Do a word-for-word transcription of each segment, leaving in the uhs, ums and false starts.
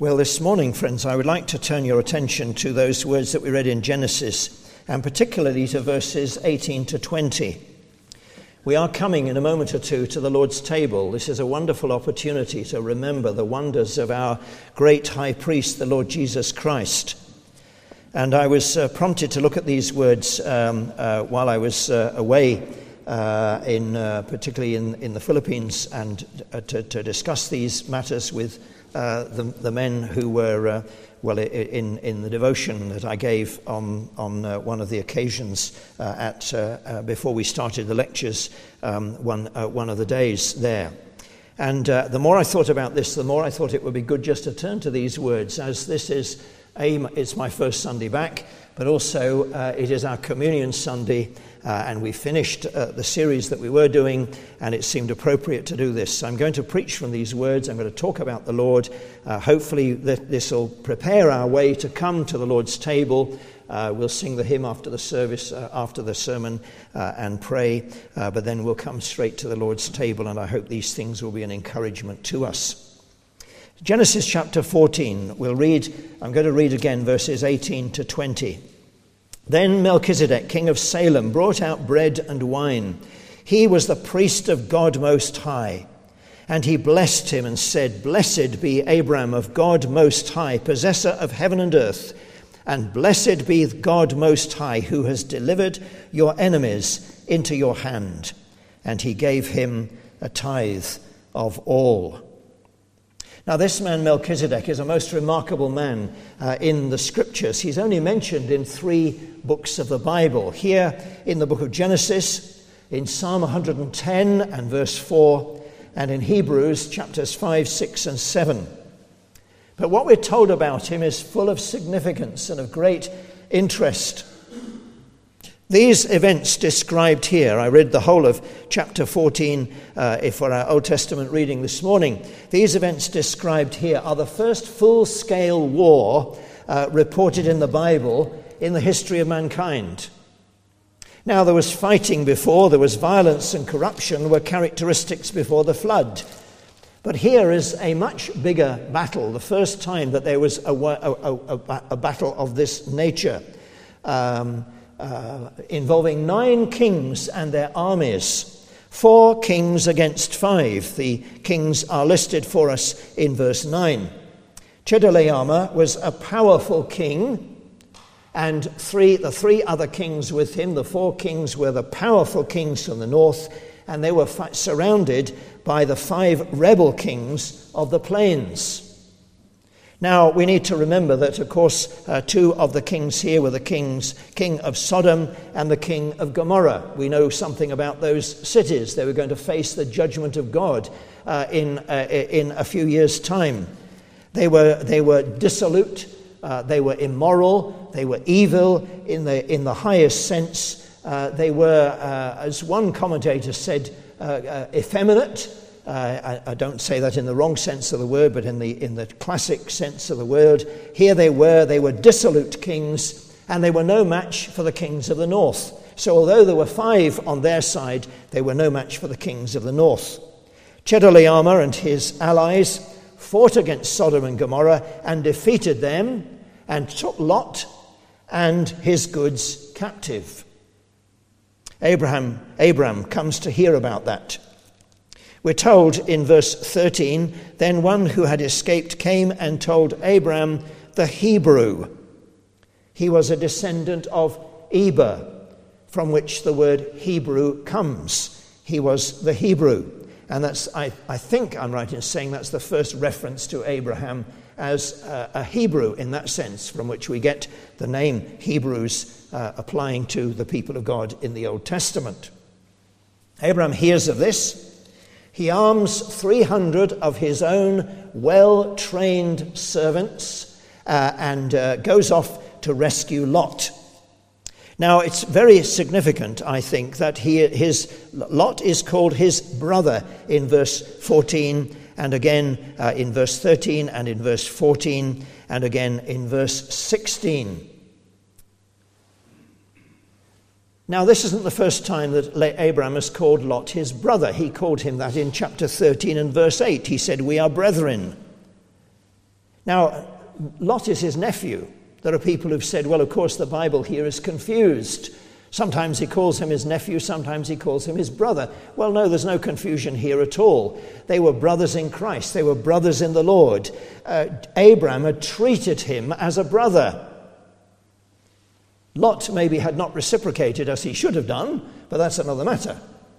Well, this morning, friends, I would like to turn your attention to those words that we read in Genesis, and particularly to verses eighteen to twenty. We are coming in a moment or two to the Lord's table. This is a wonderful opportunity to remember the wonders of our great high priest, the Lord Jesus Christ. And I was uh, prompted to look at these words um, uh, while I was uh, away, uh, in uh, particularly in, in the Philippines, and uh, to, to discuss these matters with Uh, the, the men who were, uh, well, in, in the devotion that I gave on, on uh, one of the occasions uh, at uh, uh, before we started the lectures, um, one, uh, one of the days there. And uh, the more I thought about this, the more I thought it would be good just to turn to these words, as this is, a, it's my first Sunday back, but also uh, it is our Communion Sunday, uh, and we finished uh, the series that we were doing, and it seemed appropriate to do this. So I'm going to preach from these words. I'm going to talk about the Lord. Uh, hopefully that this will prepare our way to come to the Lord's table. Uh, we'll sing the hymn after the service, uh, after the sermon, uh, and pray, uh, but then we'll come straight to the Lord's table, and I hope these things will be an encouragement to us. Genesis chapter fourteen, we'll read, I'm going to read again verses eighteen to twenty. Then Melchizedek, king of Salem, brought out bread and wine. He was the priest of God Most High. And he blessed him and said, Blessed be Abram of God Most High, possessor of heaven and earth. And blessed be God Most High, who has delivered your enemies into your hand. And he gave him a tithe of all. Now, this man Melchizedek is a most remarkable man uh, in the scriptures. He's only mentioned in three books of the Bible. Here in the book of Genesis, in Psalm one hundred ten and verse four, and in Hebrews chapters five, six and seven. But what we're told about him is full of significance and of great interest. These events described here, I read the whole of chapter fourteen uh, for our Old Testament reading this morning. These events described here are the first full-scale war uh, reported in the Bible in the history of mankind. Now, there was fighting before, there was violence and corruption were characteristics before the flood. But here is a much bigger battle, the first time that there was a, a, a, a battle of this nature. Um Uh, involving nine kings and their armies. Four kings against five. The kings are listed for us in verse nine. Chedorlaomer was a powerful king, and three the three other kings with him, the four kings, were the powerful kings from the north, and they were fi- surrounded by the five rebel kings of the plains. Now, we need to remember that, of course, uh, two of the kings here were the kings, king of Sodom and the king of Gomorrah. We know something about those cities. They were going to face the judgment of God uh, in uh, in a few years' time. They were they were dissolute. Uh, they were immoral. They were evil in the in the highest sense. Uh, they were, uh, as one commentator said, uh, uh, effeminate. Uh, I, I don't say that in the wrong sense of the word, but in the in the classic sense of the word. Here they were, they were dissolute kings, and they were no match for the kings of the north. So although there were five on their side, they were no match for the kings of the north. Chedorlaomer and his allies fought against Sodom and Gomorrah and defeated them and took Lot and his goods captive. Abraham, Abram comes to hear about that. We're told in verse thirteen, then one who had escaped came and told Abram the Hebrew. He was a descendant of Eber, from which the word Hebrew comes. He was the Hebrew. And that's, I, I think I'm right in saying that's the first reference to Abraham as a, a Hebrew in that sense, from which we get the name Hebrews uh, applying to the people of God in the Old Testament. Abraham hears of this. He arms three hundred of his own well-trained servants uh, and uh, goes off to rescue Lot. Now, it's very significant, I think, that he, his Lot is called his brother in verse fourteen, and again uh, in verse thirteen, and in verse fourteen, and again in verse sixteen. Now, this isn't the first time that Abraham has called Lot his brother. He called him that in chapter thirteen and verse eight. He said, "We are brethren." Now, Lot is his nephew. There are people who've said, well, of course, the Bible here is confused. Sometimes he calls him his nephew, sometimes he calls him his brother. Well, no, there's no confusion here at all. They were brothers in Christ. They were brothers in the Lord. Uh, Abraham had treated him as a brother. Lot maybe had not reciprocated as he should have done, but that's another matter.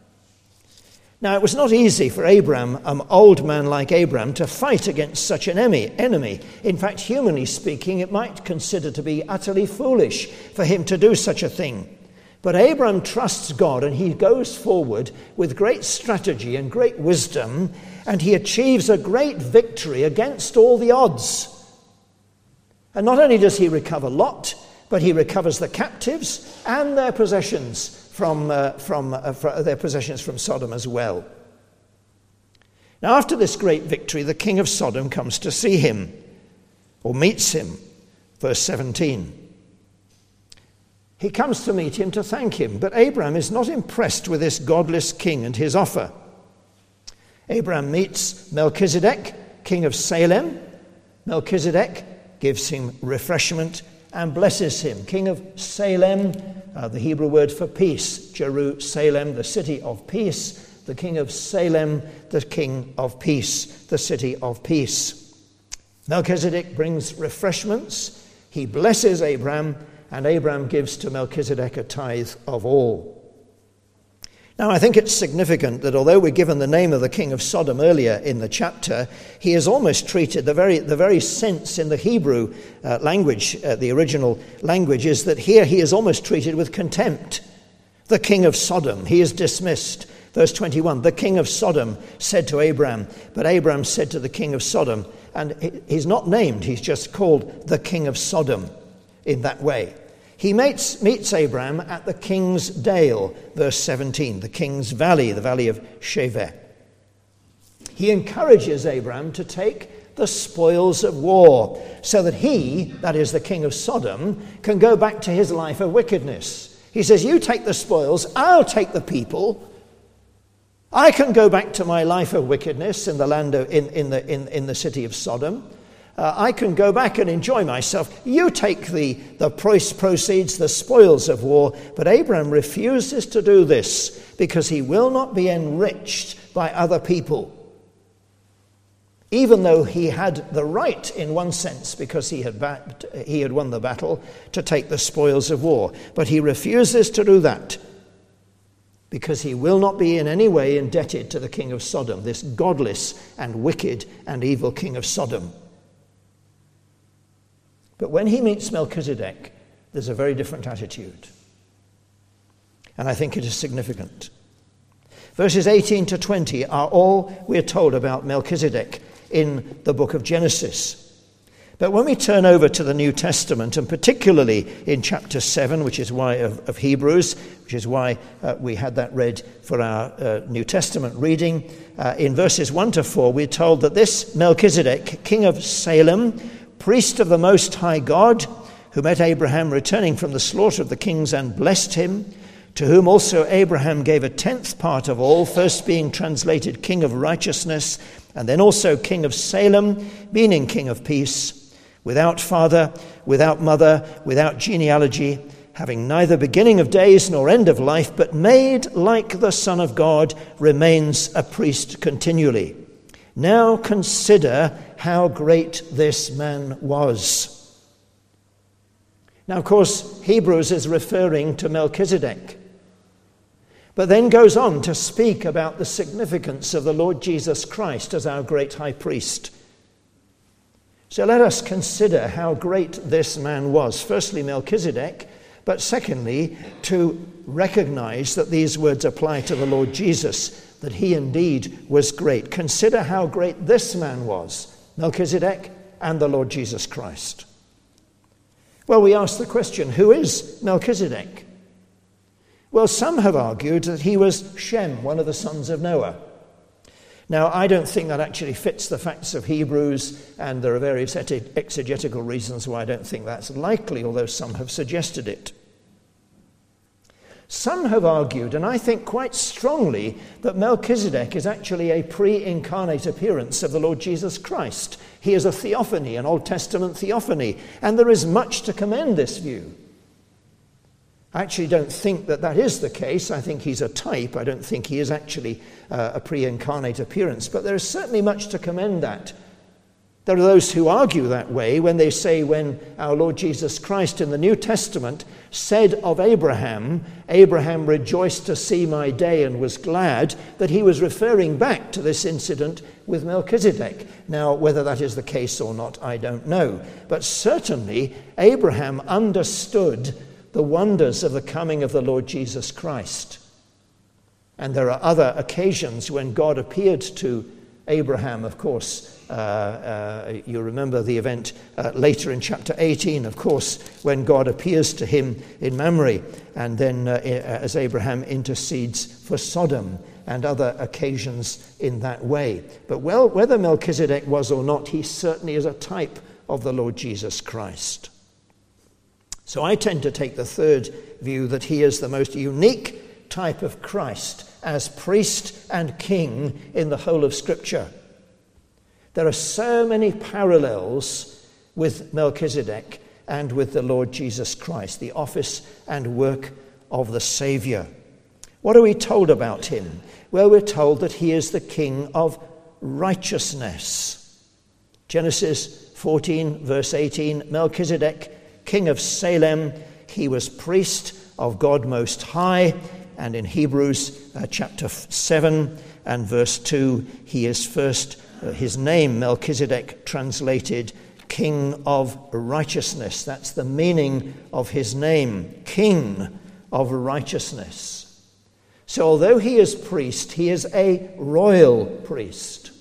Now, it was not easy for Abraham, an old man like Abraham, to fight against such an enemy. In fact, humanly speaking, it might consider to be utterly foolish for him to do such a thing. But Abraham trusts God, and he goes forward with great strategy and great wisdom, and he achieves a great victory against all the odds. And not only does he recover Lot, but he recovers the captives and their possessions from, uh, from, uh, from their possessions from Sodom as well. Now, after this great victory, the king of Sodom comes to see him, or meets him. Verse seventeen. He comes to meet him to thank him, but Abraham is not impressed with this godless king and his offer. Abraham meets Melchizedek, king of Salem. Melchizedek gives him refreshment and blesses him. King of Salem, uh, the Hebrew word for peace. Jerusalem, the city of peace. The king of Salem, the king of peace, the city of peace. Melchizedek brings refreshments. He blesses Abraham, and Abraham gives to Melchizedek a tithe of all. Now, I think it's significant that although we're given the name of the king of Sodom earlier in the chapter, he is almost treated, the very, the very sense in the Hebrew uh, language, uh, the original language, is that here he is almost treated with contempt. The king of Sodom, he is dismissed. Verse twenty-one, the king of Sodom said to Abraham, but Abraham said to the king of Sodom, and he's not named, he's just called the king of Sodom in that way. He meets, meets Abraham at the king's dale, verse seventeen, the king's valley, the valley of Shaveh. He encourages Abraham to take the spoils of war so that he, that is the king of Sodom, can go back to his life of wickedness. He says, you take the spoils, I'll take the people. I can go back to my life of wickedness in the land of, in, in, the, in, in the city of Sodom. Uh, I can go back and enjoy myself. You take the, the proceeds, the spoils of war. But Abraham refuses to do this because he will not be enriched by other people. Even though he had the right, in one sense, because he had, bat- he had won the battle, to take the spoils of war. But he refuses to do that because he will not be in any way indebted to the king of Sodom, this godless and wicked and evil king of Sodom. But when he meets Melchizedek, there's a very different attitude. And I think it is significant. Verses eighteen to twenty are all we're told about Melchizedek in the book of Genesis. But when we turn over to the New Testament, and particularly in chapter seven, which is why of, of Hebrews, which is why uh, we had that read for our uh, New Testament reading, uh, in verses one to four, we're told that this Melchizedek, king of Salem, priest of the Most High God, who met Abraham returning from the slaughter of the kings and blessed him, to whom also Abraham gave a tenth part of all, first being translated king of righteousness, and then also king of Salem, meaning king of peace, without father, without mother, without genealogy, having neither beginning of days nor end of life, but made like the Son of God, remains a priest continually. Now consider how great this man was. Now, of course, Hebrews is referring to Melchizedek, but then goes on to speak about the significance of the Lord Jesus Christ as our great high priest. So let us consider how great this man was. Firstly, Melchizedek, but secondly, to recognize that these words apply to the Lord Jesus, that he indeed was great. Consider how great this man was, Melchizedek and the Lord Jesus Christ. Well, we ask the question, who is Melchizedek? Well, some have argued that he was Shem, one of the sons of Noah. Now, I don't think that actually fits the facts of Hebrews, and there are various exegetical reasons why I don't think that's likely, although some have suggested it. Some have argued, and I think quite strongly, that Melchizedek is actually a pre-incarnate appearance of the Lord Jesus Christ. He is a theophany, an Old Testament theophany, and there is much to commend this view. I actually don't think that that is the case. I think he's a type. I don't think he is actually uh, a pre-incarnate appearance, but there is certainly much to commend that. There are those who argue that way when they say when our Lord Jesus Christ in the New Testament said of Abraham, Abraham rejoiced to see my day and was glad, that he was referring back to this incident with Melchizedek. Now, whether that is the case or not, I don't know. But certainly, Abraham understood the wonders of the coming of the Lord Jesus Christ. And there are other occasions when God appeared to Abraham, of course. Uh, uh, you remember the event uh, later in chapter eighteen, of course, when God appears to him in Mamre, and then uh, as Abraham intercedes for Sodom, and other occasions in that way. But well, whether Melchizedek was or not, he certainly is a type of the Lord Jesus Christ. So I tend to take the third view, that he is the most unique type of Christ as priest and king in the whole of Scripture. There are so many parallels with Melchizedek and with the Lord Jesus Christ, the office and work of the Saviour. What are we told about him? Well, we're told that he is the king of righteousness. Genesis fourteen, verse eighteen, Melchizedek, king of Salem, he was priest of God Most High. And in Hebrews uh, chapter seven and verse two, he is first Uh, his name, Melchizedek, translated King of Righteousness. That's the meaning of his name, King of Righteousness. So although he is priest, he is a royal priest.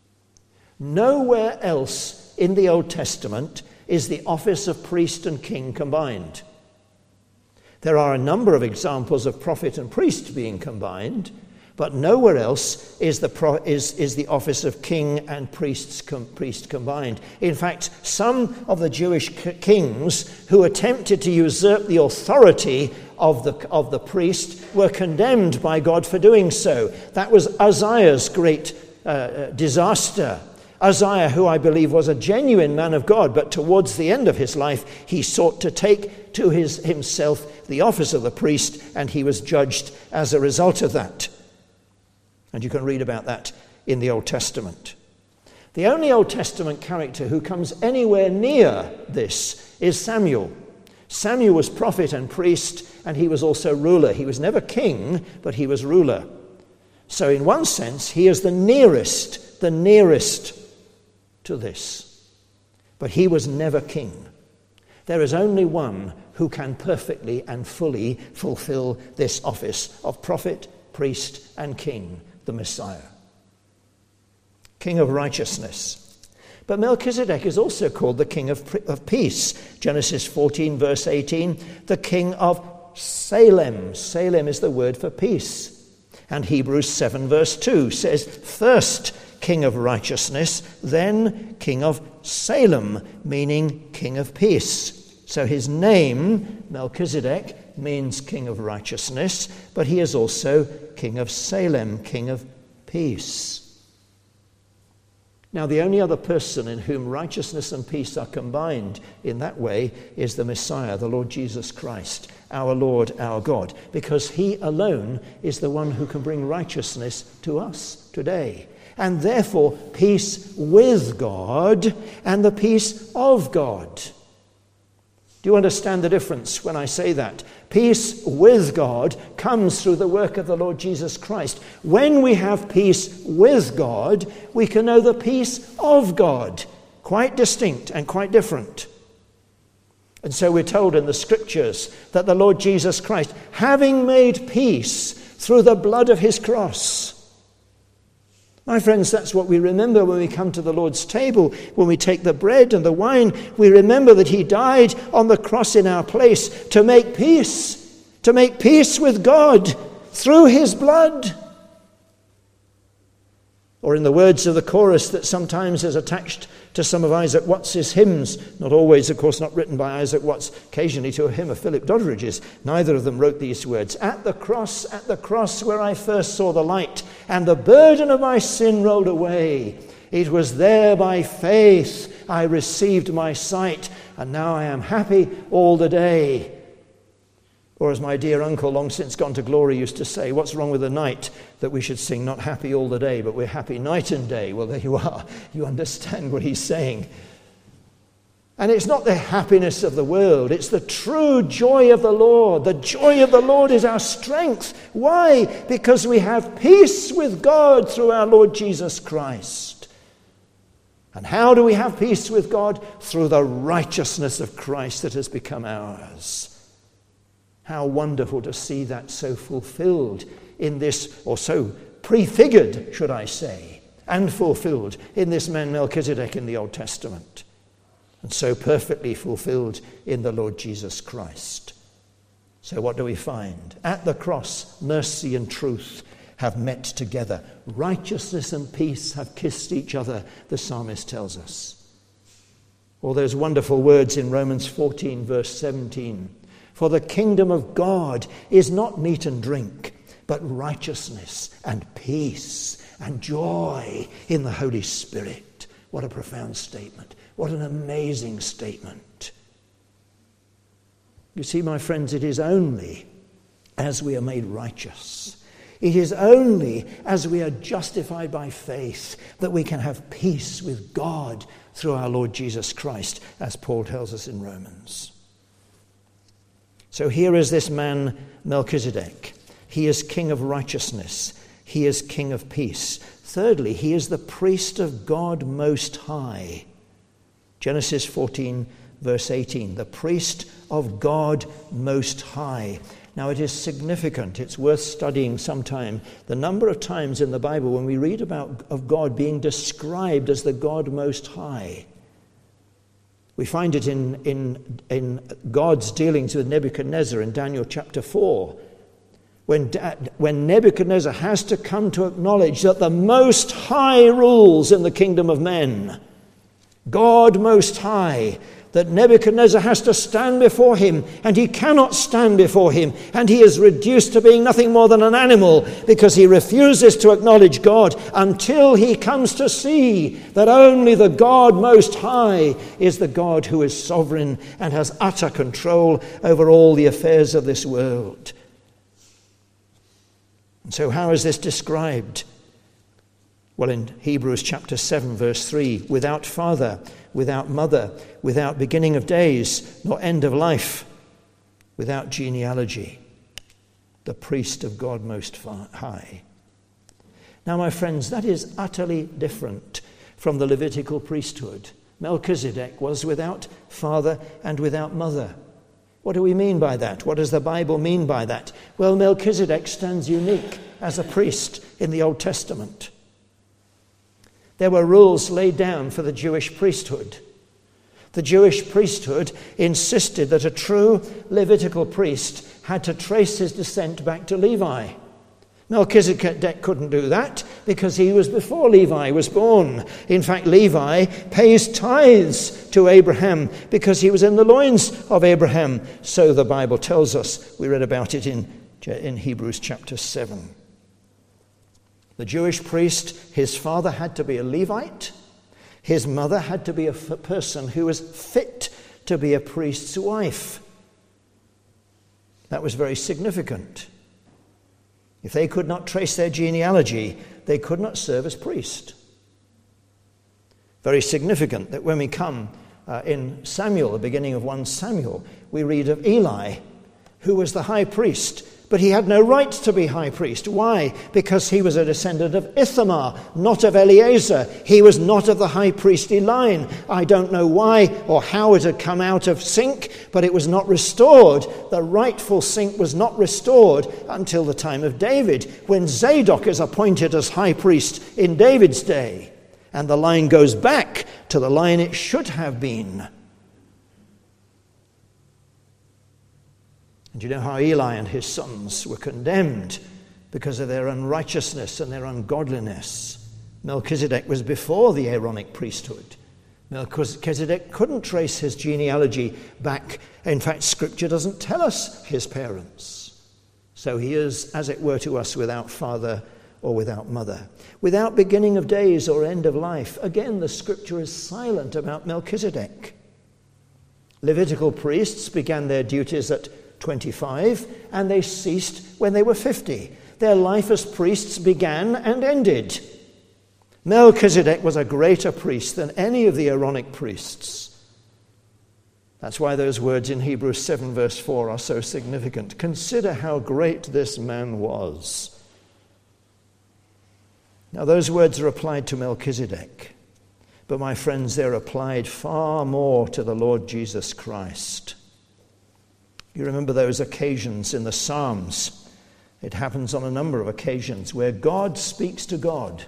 Nowhere else in the Old Testament is the office of priest and king combined. There are a number of examples of prophet and priest being combined, but nowhere else is the pro, is, is the office of king and priests com, priest combined. In fact, some of the Jewish kings who attempted to usurp the authority of the, of the priest were condemned by God for doing so. That was Uzziah's great uh, disaster. Uzziah, who I believe was a genuine man of God, but towards the end of his life, he sought to take to his, himself the office of the priest, and he was judged as a result of that. And you can read about that in the Old Testament. The only Old Testament character who comes anywhere near this is Samuel. Samuel was prophet and priest, and he was also ruler. He was never king, but he was ruler. So in one sense, he is the nearest, the nearest to this. But he was never king. There is only one who can perfectly and fully fulfill this office of prophet, priest, and king, the Messiah. King of righteousness. But Melchizedek is also called the king of, of peace. Genesis fourteen, verse eighteen, the king of Salem. Salem is the word for peace. And Hebrews seven, verse two says, first king of righteousness, then king of Salem, meaning king of peace. So his name, Melchizedek, means king of righteousness, but he is also king of Salem, king of peace. Now, the only other person in whom righteousness and peace are combined in that way is the Messiah, the Lord Jesus Christ, our Lord, our God, because he alone is the one who can bring righteousness to us today. And therefore, peace with God and the peace of God. Do you understand the difference when I say that? Peace with God comes through the work of the Lord Jesus Christ. When we have peace with God, we can know the peace of God. Quite distinct and quite different. And so we're told in the Scriptures that the Lord Jesus Christ, having made peace through the blood of his cross. My friends, that's what we remember when we come to the Lord's table. When we take the bread and the wine, we remember that he died on the cross in our place to make peace, to make peace with God through his blood. Or in the words of the chorus that sometimes is attached to some of Isaac Watts's hymns, not always, of course, not written by Isaac Watts, occasionally to a hymn of Philip Doddridge's. Neither of them wrote these words. At the cross, at the cross where I first saw the light, and the burden of my sin rolled away. It was there by faith I received my sight, and now I am happy all the day. Or as my dear uncle, long since gone to glory, used to say, what's wrong with the night that we should sing not happy all the day, but we're happy night and day? Well, there you are. You understand what he's saying. And it's not the happiness of the world. It's the true joy of the Lord. The joy of the Lord is our strength. Why? Because we have peace with God through our Lord Jesus Christ. And how do we have peace with God? Through the righteousness of Christ that has become ours. How wonderful to see that so fulfilled in this, or so prefigured, should I say, and fulfilled in this man Melchizedek in the Old Testament, and so perfectly fulfilled in the Lord Jesus Christ. So what do we find? At the cross, mercy and truth have met together. Righteousness and peace have kissed each other, the psalmist tells us. All those wonderful words in Romans fourteen, verse seventeen. For the kingdom of God is not meat and drink, but righteousness and peace and joy in the Holy Spirit. What a profound statement. What an amazing statement. You see, my friends, it is only as we are made righteous, it is only as we are justified by faith that we can have peace with God through our Lord Jesus Christ, as Paul tells us in Romans. So here is this man Melchizedek. He is king of righteousness. He is king of peace. Thirdly, he is the priest of God Most High. Genesis fourteen, verse eighteen. The priest of God Most High. Now it is significant, it's worth studying sometime, the number of times in the Bible when we read about of God being described as the God Most High. We find it in, in, in God's dealings with Nebuchadnezzar in Daniel chapter four. When, when Nebuchadnezzar has to come to acknowledge that the Most High rules in the kingdom of men. God Most High. That Nebuchadnezzar has to stand before him, and he cannot stand before him, and he is reduced to being nothing more than an animal because he refuses to acknowledge God until he comes to see that only the God Most High is the God who is sovereign and has utter control over all the affairs of this world. And so how is this described? Well, in Hebrews chapter seven, verse three, without father, without mother, without beginning of days, nor end of life, without genealogy, the priest of God Most High. Now, my friends, that is utterly different from the Levitical priesthood. Melchizedek was without father and without mother. What do we mean by that? What does the Bible mean by that? Well, Melchizedek stands unique as a priest in the Old Testament. There were rules laid down for the Jewish priesthood. The Jewish priesthood insisted that a true Levitical priest had to trace his descent back to Levi. Melchizedek couldn't do that because he was before Levi was born. In fact, Levi pays tithes to Abraham because he was in the loins of Abraham. So the Bible tells us. We read about it in, in Hebrews chapter seven. The Jewish priest, his father had to be a Levite. His mother had to be a f- person who was fit to be a priest's wife. That was very significant. If they could not trace their genealogy, they could not serve as priest. Very significant that when we come uh, in Samuel, the beginning of First Samuel, we read of Eli, who was the high priest. But he had no right to be high priest. Why? Because he was a descendant of Ithamar, not of Eleazar. He was not of the high priestly line. I don't know why or how it had come out of sync, but it was not restored. The rightful sync was not restored until the time of David, when Zadok is appointed as high priest in David's day. And the line goes back to the line it should have been. And you know how Eli and his sons were condemned because of their unrighteousness and their ungodliness. Melchizedek was before the Aaronic priesthood. Melchizedek couldn't trace his genealogy back. In fact, Scripture doesn't tell us his parents. So he is, as it were, to us without father or without mother. Without beginning of days or end of life. Again, the Scripture is silent about Melchizedek. Levitical priests began their duties at twenty-five, and they ceased when they were fifty. Their life as priests began and ended. Melchizedek was a greater priest than any of the Aaronic priests. That's why those words in Hebrews seven verse four are so significant. Consider how great this man was. Now those words are applied to Melchizedek, but my friends, they're applied far more to the Lord Jesus Christ. You remember those occasions in the Psalms. It happens on a number of occasions where God speaks to God.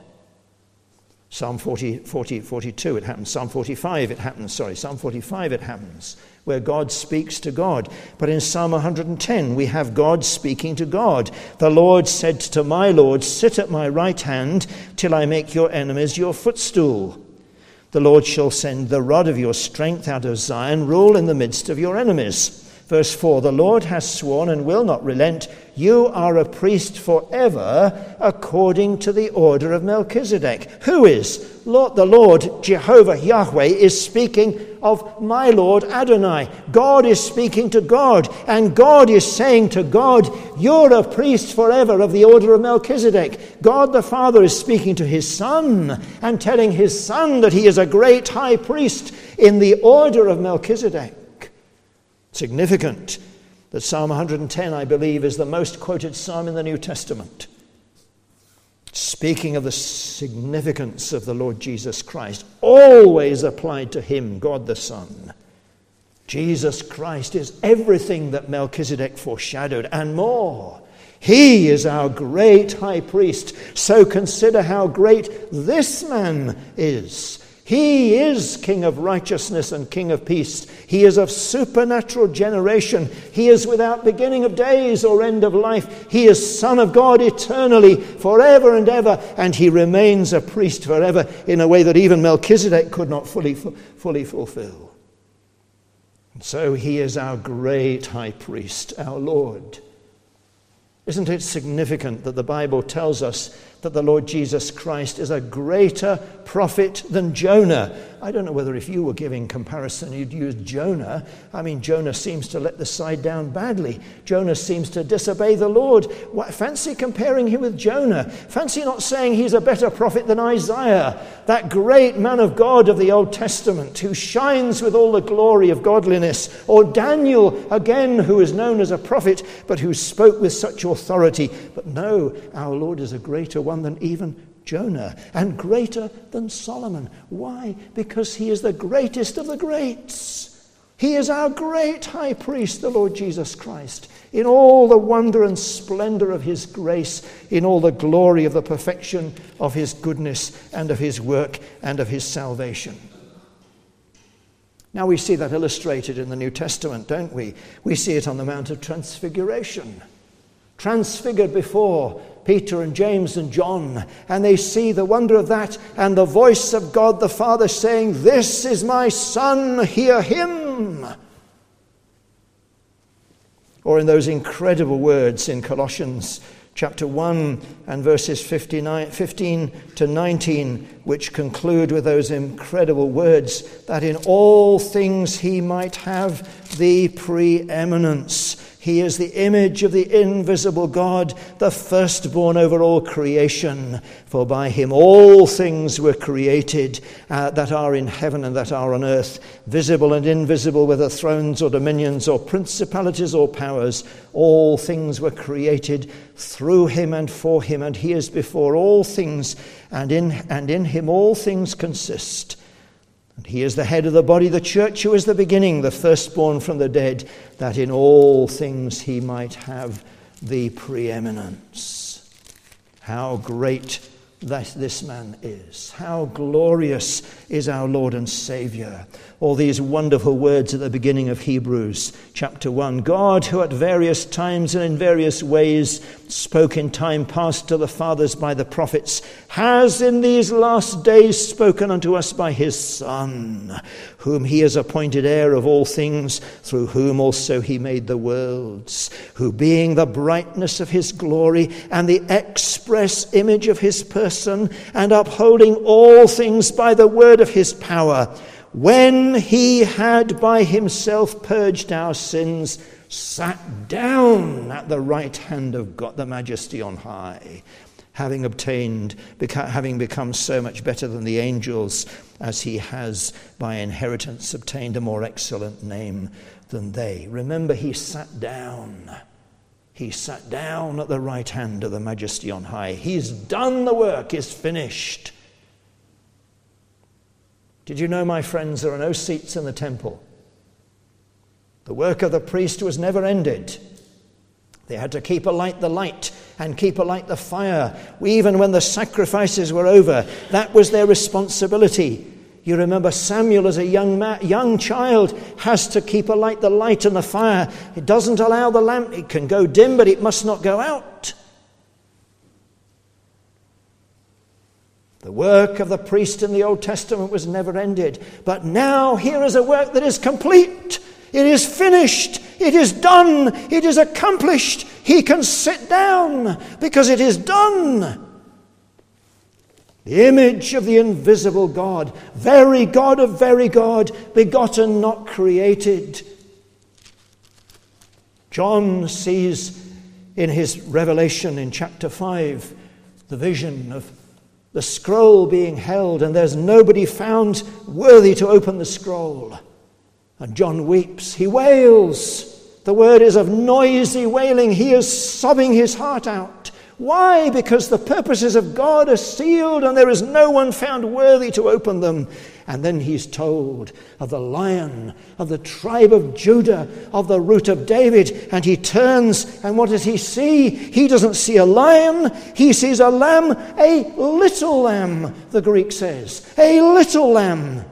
Psalm forty, forty, forty-two, it happens. Psalm forty-five, it happens. Sorry, Psalm forty-five, it happens, where God speaks to God. But in Psalm one hundred ten, we have God speaking to God. The Lord said to my Lord, sit at my right hand till I make your enemies your footstool. The Lord shall send the rod of your strength out of Zion, rule in the midst of your enemies. Verse four, the Lord has sworn and will not relent. You are a priest forever according to the order of Melchizedek. Who is? Lord, the Lord, Jehovah, Yahweh, is speaking of my Lord Adonai. God is speaking to God, and God is saying to God, you're a priest forever of the order of Melchizedek. God the Father is speaking to his Son and telling his Son that he is a great high priest in the order of Melchizedek. Significant that Psalm one hundred ten, I believe, is the most quoted psalm in the New Testament, speaking of the significance of the Lord Jesus Christ, always applied to him, God the Son. Jesus Christ is everything that Melchizedek foreshadowed and more. He is our great high priest. So consider how great this man is. He is King of righteousness and King of peace. He is of supernatural generation. He is without beginning of days or end of life. He is Son of God eternally, forever and ever, and he remains a priest forever in a way that even Melchizedek could not fully, fully fulfill. And so he is our great high priest, our Lord. Isn't it significant that the Bible tells us that the Lord Jesus Christ is a greater prophet than Jonah? I don't know whether if you were giving comparison you'd use Jonah. I mean, Jonah seems to let the side down badly. Jonah seems to disobey the Lord. What, fancy comparing him with Jonah. Fancy not saying he's a better prophet than Isaiah, that great man of God of the Old Testament who shines with all the glory of godliness. Or Daniel, again, who is known as a prophet, but who spoke with such authority. But no, our Lord is a greater one than even Jonah, and greater than Solomon. Why? Because he is the greatest of the greats. He is our great high priest, the Lord Jesus Christ, in all the wonder and splendor of his grace, in all the glory of the perfection of his goodness and of his work and of his salvation. Now we see that illustrated in the New Testament, don't we? We see it on the Mount of Transfiguration. Transfigured before Peter and James and John, and they see the wonder of that and the voice of God the Father saying, "This is my Son, hear him." Or in those incredible words in Colossians chapter one and verses fifteen to nineteen, which conclude with those incredible words, that in all things he might have the preeminence. He is the image of the invisible God, the firstborn over all creation. For by him all things were created uh, that are in heaven and that are on earth, visible and invisible, whether thrones or dominions or principalities or powers. All things were created through him and for him, and he is before all things, and in, and in him all things consist. And he is the head of the body, the church, who is the beginning, the firstborn from the dead, that in all things he might have the preeminence. How great that this man is. How glorious is our Lord and Saviour. All these wonderful words at the beginning of Hebrews chapter one. God, who at various times and in various ways spoke in time past to the fathers by the prophets, has in these last days spoken unto us by his Son, whom he has appointed heir of all things, through whom also he made the worlds, who being the brightness of his glory and the express image of his person, and upholding all things by the word of his power, when he had by himself purged our sins, sat down at the right hand of God, the Majesty on high, having obtained, beca- having become so much better than the angels, as he has by inheritance obtained a more excellent name than they. Remember, he sat down. He sat down at the right hand of the Majesty on high. He's done the work, it's finished. Did you know, my friends, there are no seats in the temple? The work of the priest was never ended. They had to keep alight the light and keep alight the fire. Even when the sacrifices were over, that was their responsibility. You remember Samuel as a young man, young child has to keep alight the light and the fire. It doesn't allow the lamp. It can go dim, but it must not go out. The work of the priest in the Old Testament was never ended. But now here is a work that is complete. It is finished. It is done. It is accomplished. He can sit down because it is done. The image of the invisible God, very God of very God, begotten, not created. John sees in his revelation in chapter five the vision of the scroll being held, and there's nobody found worthy to open the scroll. And John weeps, he wails. The word is of noisy wailing. He is sobbing his heart out. Why? Because the purposes of God are sealed and there is no one found worthy to open them. And then he's told of the Lion of the tribe of Judah, of the root of David. And he turns, and what does he see? He doesn't see a lion. He sees a lamb, a little lamb, the Greek says. A little lamb.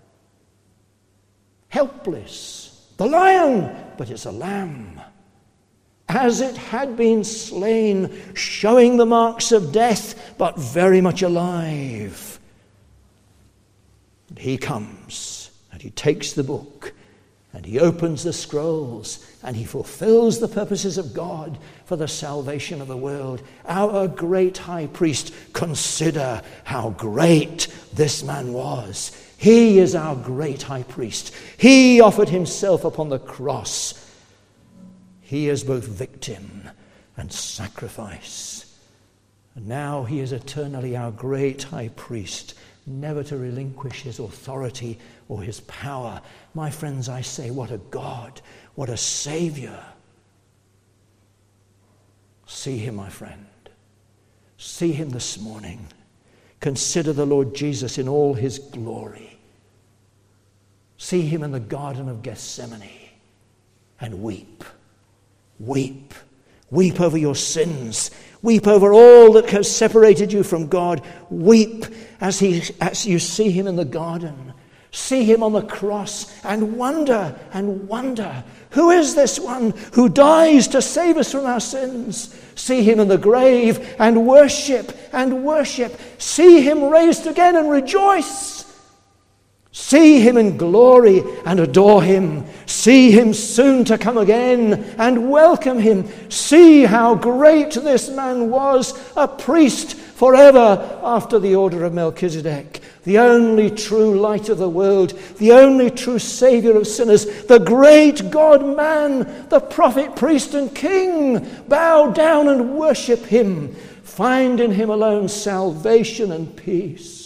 Helpless. The lion, but it's a lamb. As it had been slain, showing the marks of death, but very much alive. And he comes, and he takes the book, and he opens the scrolls, and he fulfills the purposes of God for the salvation of the world. Our great high priest, consider how great this man was. He is our great high priest. He offered himself upon the cross. He is both victim and sacrifice. And now he is eternally our great high priest, never to relinquish his authority or his power. My friends, I say, what a God, what a Savior. See him, my friend. See him this morning. Consider the Lord Jesus in all his glory. See him in the Garden of Gethsemane and weep. Weep. Weep over your sins. Weep over all that has separated you from God. Weep as he, as you see him in the garden. See him on the cross and wonder and wonder. Who is this one who dies to save us from our sins? See him in the grave and worship and worship. See him raised again and rejoice. See him in glory and adore him. See him soon to come again and welcome him. See how great this man was, a priest forever after the order of Melchizedek. The only true light of the world, the only true Savior of sinners, the great God-man, the prophet, priest, and king. Bow down and worship him. Find in him alone salvation and peace.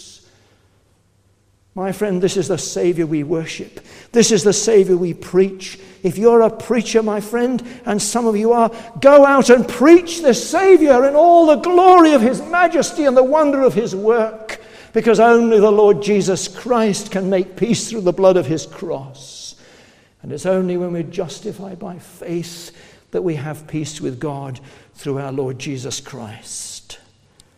My friend, this is the Savior we worship. This is the Savior we preach. If you're a preacher, my friend, and some of you are, go out and preach the Savior in all the glory of his majesty and the wonder of his work, because only the Lord Jesus Christ can make peace through the blood of his cross. And it's only when we're justified by faith that we have peace with God through our Lord Jesus Christ.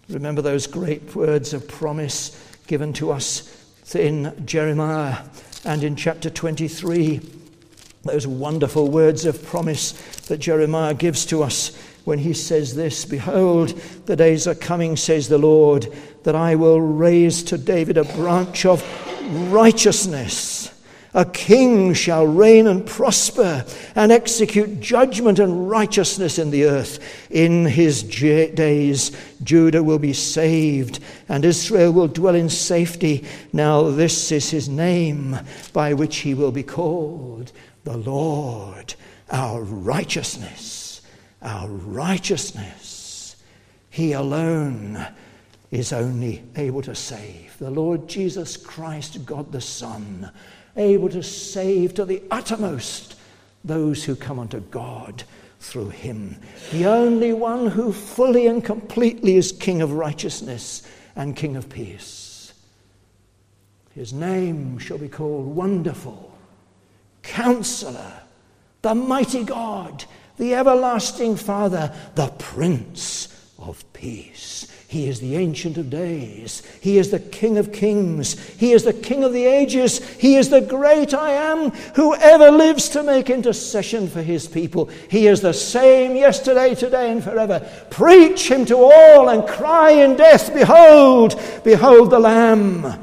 Remember those great words of promise given to us in Jeremiah and in chapter twenty-three. Those wonderful words of promise that Jeremiah gives to us when he says this, "Behold, the days are coming, says the Lord, that I will raise to David a branch of righteousness. A king shall reign and prosper and execute judgment and righteousness in the earth. In his j- days Judah will be saved and Israel will dwell in safety. Now this is his name by which he will be called, the Lord, our righteousness, our righteousness." He alone is only able to save. The Lord Jesus Christ, God the Son, able to save to the uttermost those who come unto God through him. The only one who fully and completely is King of righteousness and King of peace. His name shall be called Wonderful, Counselor, the Mighty God, the Everlasting Father, the Prince of Peace. He is the Ancient of Days. He is the King of Kings. He is the King of the ages. He is the great I Am, who ever lives to make intercession for his people. He is the same yesterday, today, and forever. Preach him to all and cry in death, "Behold, behold the Lamb."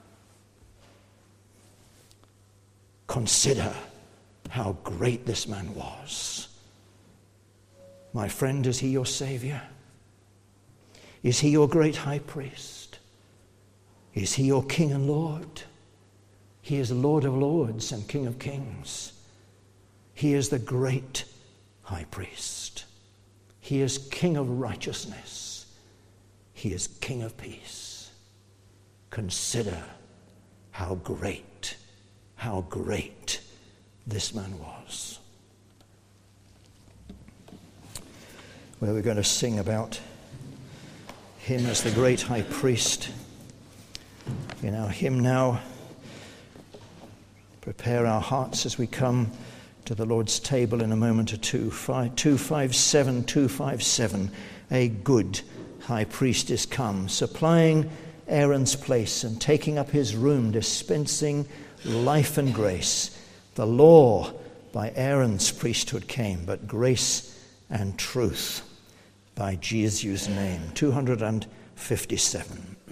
Consider how great this man was. My friend, is he your Savior? Is he your great high priest? Is he your King and Lord? He is Lord of lords and King of kings. He is the great high priest. He is King of righteousness. He is King of peace. Consider how great, how great this man was. Well, we're going to sing about him as the great high priest. In our hymn now, prepare our hearts as we come to the Lord's table in a moment or two. two five seven, two five seven. A good high priest is come, supplying Aaron's place and taking up his room, dispensing life and grace. The law by Aaron's priesthood came, but grace and truth by Jesus' name. two fifty-seven.